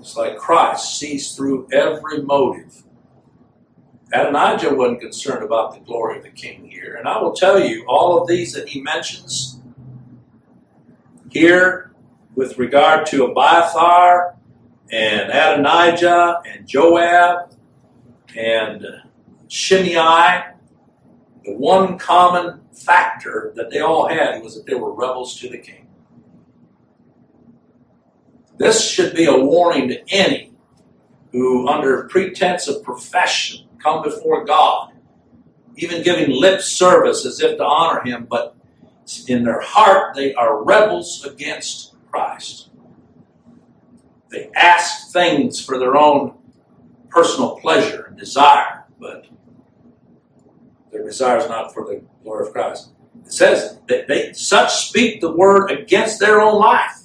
It's like Christ sees through every motive. Adonijah wasn't concerned about the glory of the king here. And I will tell you, all of these that he mentions here with regard to Abiathar and Adonijah and Joab and Shimei, the one common factor that they all had was that they were rebels to the king. This should be a warning to any who, under pretense of profession, come before God, even giving lip service as if to honor him, but in their heart they are rebels against Christ. They ask things for their own personal pleasure and desire, but their desire is not for the glory of Christ. It says that such speak the word against their own life.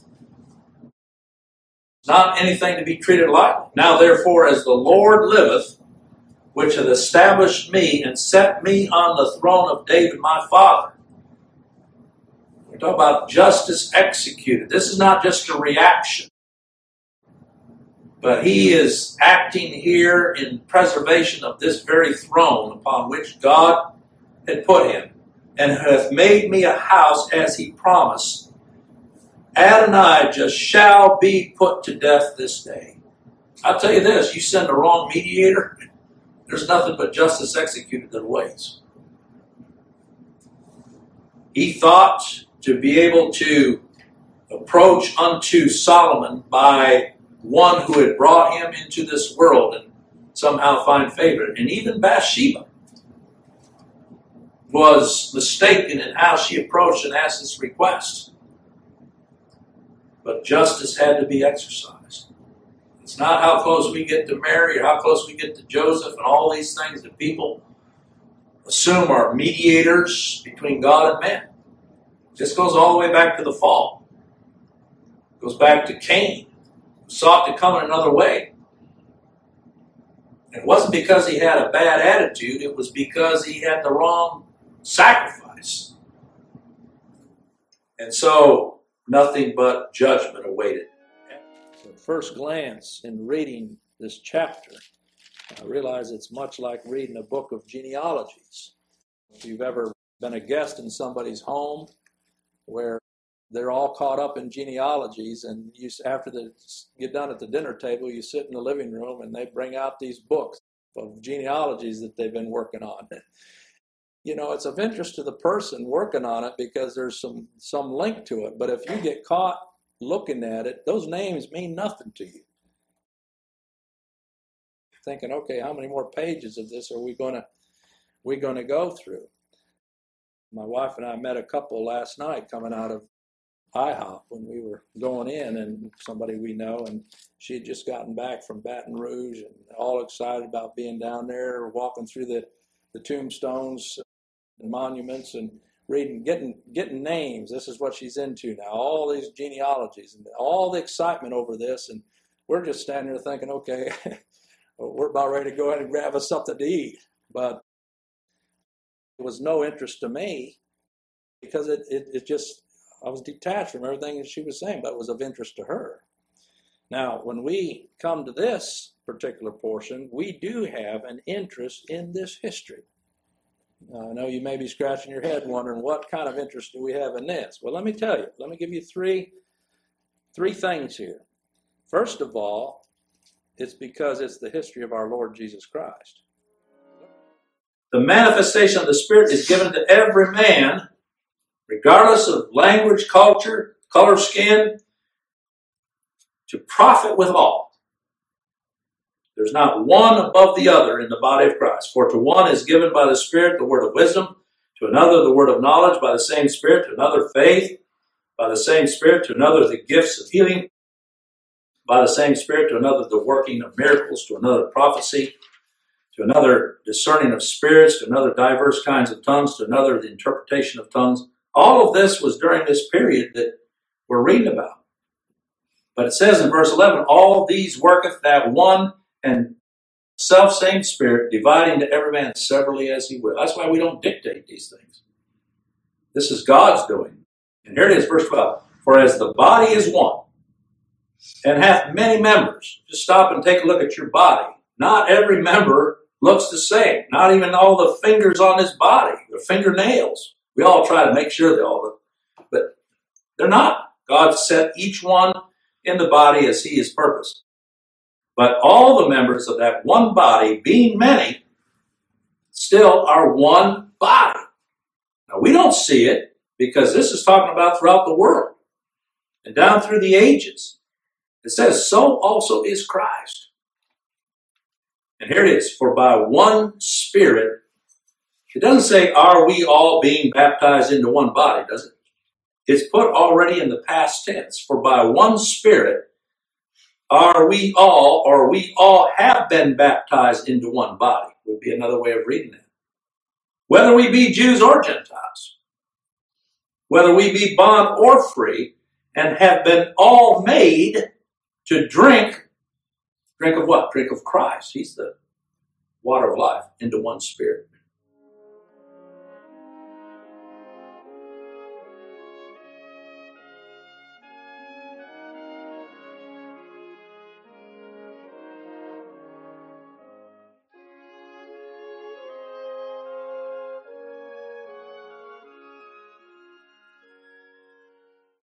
It's not anything to be treated lightly. Now therefore, as the Lord liveth, which hath established me and set me on the throne of David my father. We're talking about justice executed. This is not just a reaction, but he is acting here in preservation of this very throne upon which God had put him, and hath made me a house as he promised. Adonijah shall be put to death this day. I'll tell you this, you send the wrong mediator, there's nothing but justice executed that waits. He thought to be able to approach unto Solomon by one who had brought him into this world and somehow find favor. And even Bathsheba was mistaken in how she approached and asked this request. But justice had to be exercised. It's not how close we get to Mary or how close we get to Joseph and all these things that people assume are mediators between God and man. This goes all the way back to the fall. It goes back to Cain, who sought to come in another way. It wasn't because he had a bad attitude, it was because he had the wrong sacrifice. And so, nothing but judgment awaited. At first glance, in reading this chapter, I realize it's much like reading a book of genealogies. If you've ever been a guest in somebody's home where they're all caught up in genealogies, and after they get done at the dinner table, you sit in the living room and they bring out these books of genealogies that they've been working on. You know, it's of interest to the person working on it because there's some link to it. But if you get caught looking at it, those names mean nothing to you. Thinking, okay, how many more pages of this are we going to go through? My wife and I met a couple last night coming out of IHOP when we were going in, and somebody we know, and she had just gotten back from Baton Rouge and all excited about being down there, walking through the tombstones and monuments and reading, getting names. This is what she's into now, all these genealogies and all the excitement over this, and we're just standing there thinking, okay, we're about ready to go in and grab us something to eat. But it was no interest to me because it just, I was detached from everything that she was saying, but it was of interest to her. Now, when we come to this particular portion, we do have an interest in this history. Now, I know you may be scratching your head wondering, what kind of interest do we have in this? Well, let me tell you. Let me give you three things here. First of all, it's because it's the history of our Lord Jesus Christ. The manifestation of the Spirit is given to every man, regardless of language, culture, color of skin, to profit with all. There's not one above the other in the body of Christ. For to one is given by the Spirit the word of wisdom, to another the word of knowledge by the same Spirit, to another faith by the same Spirit, to another the gifts of healing by the same Spirit, to another the working of miracles, to another prophecy, to another discerning of spirits, to another diverse kinds of tongues, to another the interpretation of tongues. All of this was during this period that we're reading about. But it says in verse 11, all these worketh that one and self-same Spirit, dividing to every man severally as he will. That's why we don't dictate these things. This is God's doing. And here it is, verse 12. For as the body is one, and hath many members. Just stop and take a look at your body. Not every member looks the same. Not even all the fingers on his body, the fingernails. We all try to make sure they all look, but they're not. God set each one in the body as he is purposed. But all the members of that one body, being many, still are one body. Now, we don't see it because this is talking about throughout the world and down through the ages. It says, so also is Christ. And here it is, for by one Spirit, it doesn't say, are we all being baptized into one body, does it? It's put already in the past tense. For by one Spirit are we all, or we all have been baptized into one body, would be another way of reading that. Whether we be Jews or Gentiles, whether we be bond or free, and have been all made to drink of what? Drink of Christ. He's the water of life, into one Spirit.